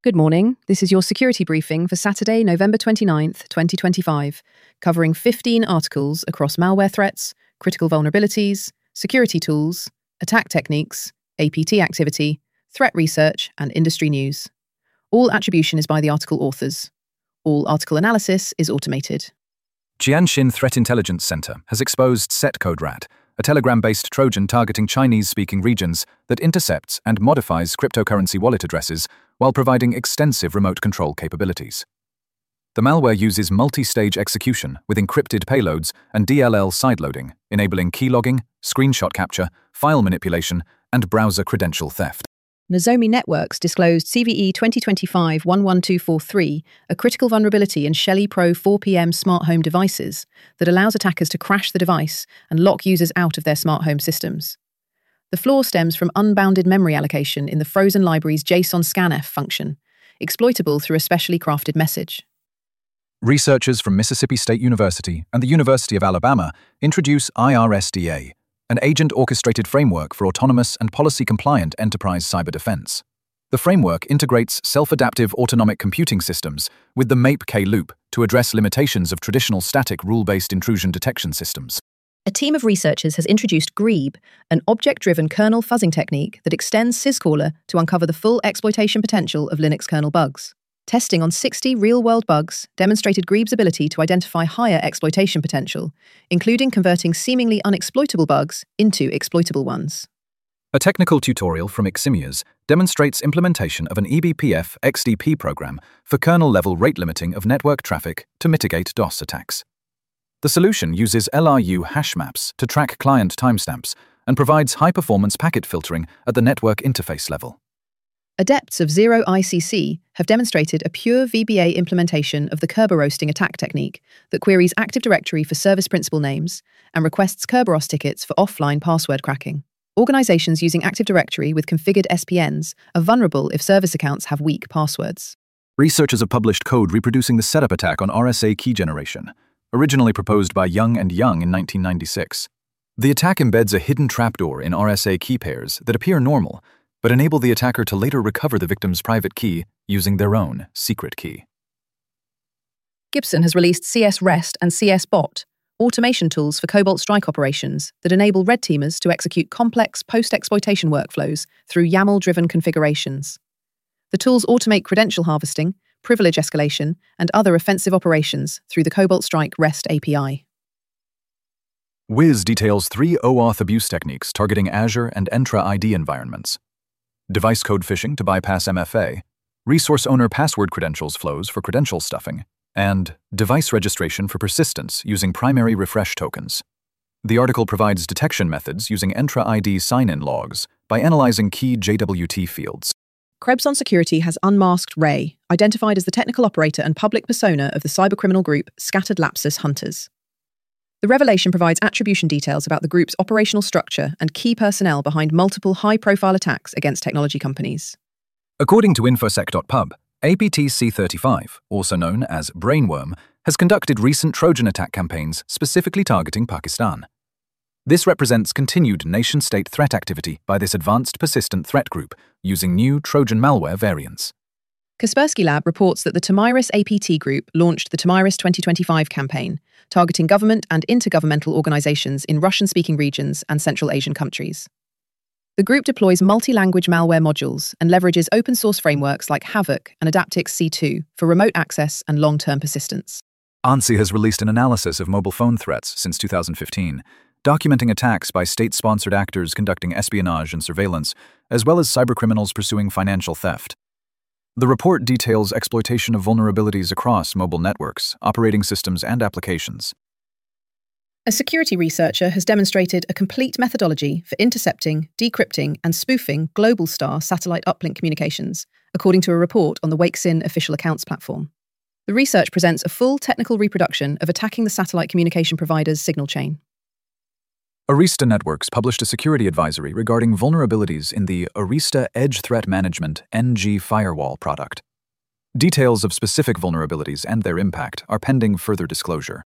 Good morning. This is your security briefing for Saturday, November 29th, 2025, covering 15 articles across malware threats, critical vulnerabilities, security tools, attack techniques, APT activity, threat research, and industry news. All attribution is by the article authors. All article analysis is automated. Jianshin Threat Intelligence Center has exposed SetCodeRat, a Telegram-based Trojan targeting Chinese-speaking regions that intercepts and modifies cryptocurrency wallet addresses while providing extensive remote control capabilities. The malware uses multi-stage execution with encrypted payloads and DLL sideloading, enabling keylogging, screenshot capture, file manipulation, and browser credential theft. Nozomi Networks disclosed CVE 2025-11243, a critical vulnerability in Shelly Pro 4PM smart home devices that allows attackers to crash the device and lock users out of their smart home systems. The flaw stems from unbounded memory allocation in the frozen library's JSON scanf function, exploitable through a specially crafted message. Researchers from Mississippi State University and the University of Alabama introduce IRSDA, an agent-orchestrated framework for autonomous and policy-compliant enterprise cyber defense. The framework integrates self-adaptive autonomic computing systems with the MAPE-K loop to address limitations of traditional static rule-based intrusion detection systems. A team of researchers has introduced Grebe, an object-driven kernel fuzzing technique that extends syscaller to uncover the full exploitation potential of Linux kernel bugs. Testing on 60 real-world bugs demonstrated Grebe's ability to identify higher exploitation potential, including converting seemingly unexploitable bugs into exploitable ones. A technical tutorial from Eximias demonstrates implementation of an eBPF XDP program for kernel-level rate limiting of network traffic to mitigate DOS attacks. The solution uses LRU hash maps to track client timestamps and provides high-performance packet filtering at the network interface level. Adepts of Zero ICC have demonstrated a pure VBA implementation of the Kerberoasting attack technique that queries Active Directory for service principal names and requests Kerberos tickets for offline password cracking. Organizations using Active Directory with configured SPNs are vulnerable if service accounts have weak passwords. Researchers have published code reproducing the setup attack on RSA key generation, originally proposed by Young and Young in 1996. The attack embeds a hidden trapdoor in RSA key pairs that appear normal, but enable the attacker to later recover the victim's private key using their own secret key. Gibson has released CS REST and CS Bot, automation tools for Cobalt Strike operations that enable red teamers to execute complex post-exploitation workflows through YAML-driven configurations. The tools automate credential harvesting, privilege escalation, and other offensive operations through the Cobalt Strike REST API. Wiz details 3 OAuth abuse techniques targeting Azure and Entra ID environments: device code phishing to bypass MFA, resource owner password credentials flows for credential stuffing, and device registration for persistence using primary refresh tokens. The article provides detection methods using Entra ID sign-in logs by analyzing key JWT fields. Krebs on Security has unmasked Ray, identified as the technical operator and public persona of the cybercriminal group Scattered Lapsus Hunters. The revelation provides attribution details about the group's operational structure and key personnel behind multiple high-profile attacks against technology companies. According to infosec.pub, APT-C35, also known as Brainworm, has conducted recent Trojan attack campaigns specifically targeting Pakistan. This represents continued nation-state threat activity by this advanced persistent threat group using new Trojan malware variants. Kaspersky Lab reports that the Tamiris APT Group launched the Tamiris 2025 campaign, targeting government and intergovernmental organizations in Russian-speaking regions and Central Asian countries. The group deploys multi-language malware modules and leverages open-source frameworks like Havoc and Adaptix C2 for remote access and long-term persistence. ANSI has released an analysis of mobile phone threats since 2015, documenting attacks by state-sponsored actors conducting espionage and surveillance, as well as cybercriminals pursuing financial theft. The report details exploitation of vulnerabilities across mobile networks, operating systems, and applications. A security researcher has demonstrated a complete methodology for intercepting, decrypting, and spoofing Globalstar satellite uplink communications, according to a report on the Wakesin official accounts platform. The research presents a full technical reproduction of attacking the satellite communication provider's signal chain. Arista Networks published a security advisory regarding vulnerabilities in the Arista Edge Threat Management NG firewall product. Details of specific vulnerabilities and their impact are pending further disclosure.